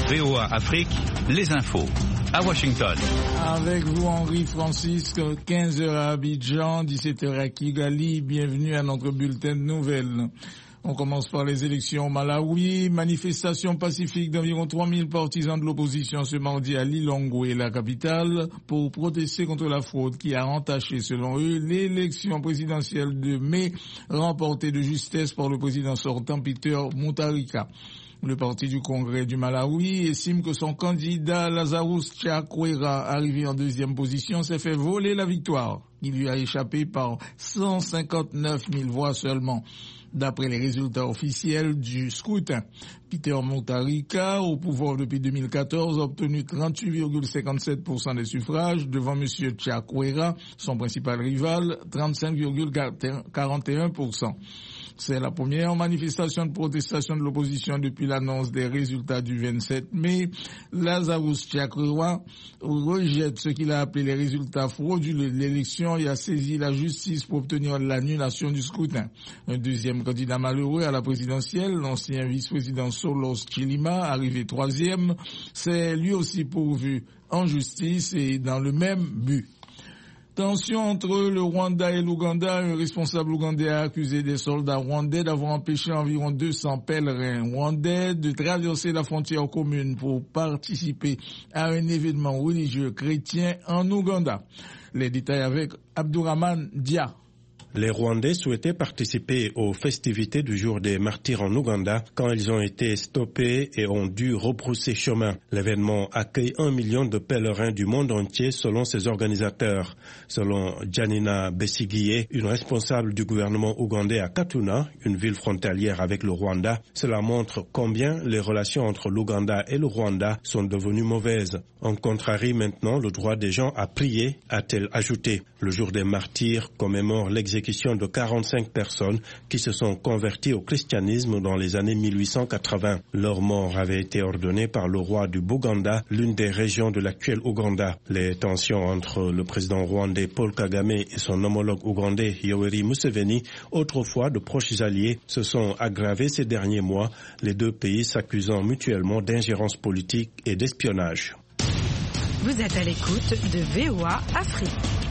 VOA Afrique, les infos. À Washington. Avec vous, Henri Francisque, 15h à Abidjan, 17h à Kigali. Bienvenue à notre bulletin de nouvelles. On commence par les élections au Malawi. Manifestation pacifique d'environ 3000 partisans de l'opposition ce mardi à Lilongwe, la capitale, pour protester contre la fraude qui a entaché, selon eux, l'élection présidentielle de mai, remportée de justesse par le président sortant Peter Mutharika. Le parti du Congrès du Malawi estime que son candidat Lazarus Chakwera, arrivé en deuxième position, s'est fait voler la victoire. Il lui a échappé par 159 000 voix seulement. D'après les résultats officiels du scrutin, Peter Mutharika, au pouvoir depuis 2014, a obtenu 38,57% des suffrages devant M. Chakwera, son principal rival, 35,41%. C'est la première manifestation de protestation de l'opposition depuis l'annonce des résultats du 27 mai. Lazarus Chakwera rejette ce qu'il a appelé les résultats frauduleux de l'élection et a saisi la justice pour obtenir l'annulation du scrutin. Un deuxième candidat malheureux à la présidentielle, l'ancien vice-président Solos Chilima, arrivé troisième, s'est lui aussi pourvu en justice et dans le même but. Tension entre le Rwanda et l'Ouganda. Un responsable ougandais a accusé des soldats rwandais d'avoir empêché environ 200 pèlerins rwandais de traverser la frontière commune pour participer à un événement religieux chrétien en Ouganda. Les détails avec Abdourahmane Dia. Les Rwandais souhaitaient participer aux festivités du jour des martyrs en Ouganda quand ils ont été stoppés et ont dû rebrousser chemin. L'événement accueille 1 million de pèlerins du monde entier selon ses organisateurs. Selon Janina Besigye, une responsable du gouvernement ougandais à Katuna, une ville frontalière avec le Rwanda, cela montre combien les relations entre l'Ouganda et le Rwanda sont devenues mauvaises. On contrarie maintenant le droit des gens à prier, a-t-elle ajouté. Le jour des martyrs commémore l'exécution de 45 personnes qui se sont converties au christianisme dans les années 1880. Leur mort avait été ordonnée par le roi du Buganda, l'une des régions de l'actuel Ouganda. Les tensions entre le président rwandais Paul Kagame et son homologue ougandais Yoweri Museveni, autrefois de proches alliés, se sont aggravées ces derniers mois, les deux pays s'accusant mutuellement d'ingérence politique et d'espionnage. Vous êtes à l'écoute de VOA Afrique.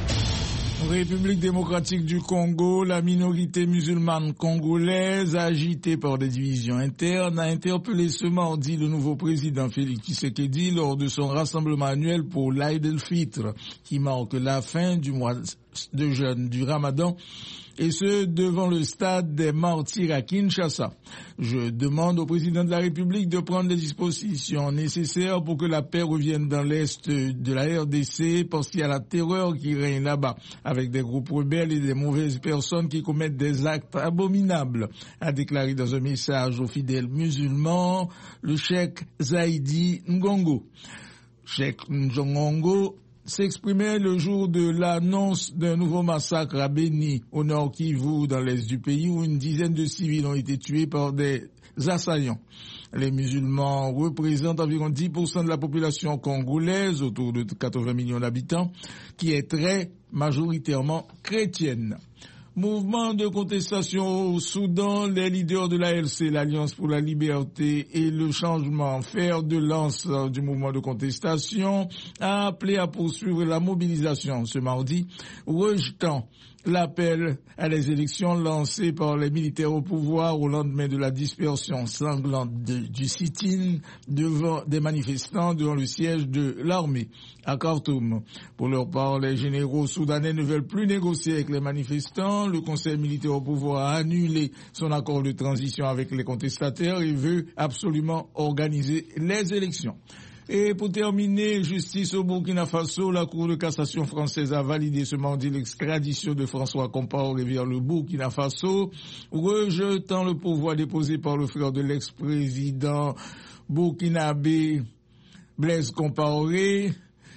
République démocratique du Congo, la minorité musulmane congolaise, agitée par des divisions internes, a interpellé ce mardi le nouveau président Félix Tshisekedi lors de son rassemblement annuel pour l'Aïd el-Fitr, qui marque la fin du mois de jeûne du Ramadan, et ce devant le stade des martyrs à Kinshasa. Je demande au président de la République de prendre les dispositions nécessaires pour que la paix revienne dans l'est de la RDC, parce qu'il y a la terreur qui règne là-bas, avec des groupes rebelles et des mauvaises personnes qui commettent des actes abominables, a déclaré dans un message aux fidèles musulmans le cheikh Zaidi Ngongo. Cheikh Ngongo s'exprimait le jour de l'annonce d'un nouveau massacre à Beni, au nord Kivu, dans l'est du pays, où une dizaine de civils ont été tués par des assaillants. Les musulmans représentent environ 10% de la population congolaise, autour de 80 millions d'habitants, qui est très majoritairement chrétienne. Mouvement de contestation au Soudan, les leaders de l'ALC, l'Alliance pour la liberté et le changement, fer de lance du mouvement de contestation, a appelé à poursuivre la mobilisation ce mardi, rejetant l'appel à les élections lancé par les militaires au pouvoir au lendemain de la dispersion sanglante du sit-in devant des manifestants devant le siège de l'armée à Khartoum. Pour leur part, les généraux soudanais ne veulent plus négocier avec les manifestants. Le conseil militaire au pouvoir a annulé son accord de transition avec les contestataires et veut absolument organiser les élections. Et pour terminer, justice au Burkina Faso, la Cour de cassation française a validé ce mardi l'extradition de François Compaoré vers le Burkina Faso, rejetant le pourvoi déposé par le frère de l'ex-président burkinabé Blaise Compaoré,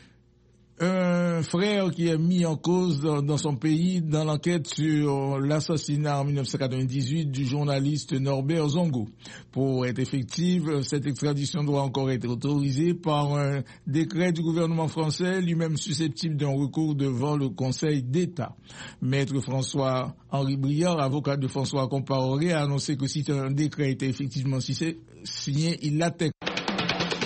un frère qui est mis en cause dans son pays dans l'enquête sur l'assassinat en 1998 du journaliste Norbert Zongo. Pour être effective, cette extradition doit encore être autorisée par un décret du gouvernement français, lui-même susceptible d'un recours devant le Conseil d'État. Maître François-Henri Briard, avocat de François Compaoré, a annoncé que si un décret était effectivement signé, il l'atteste.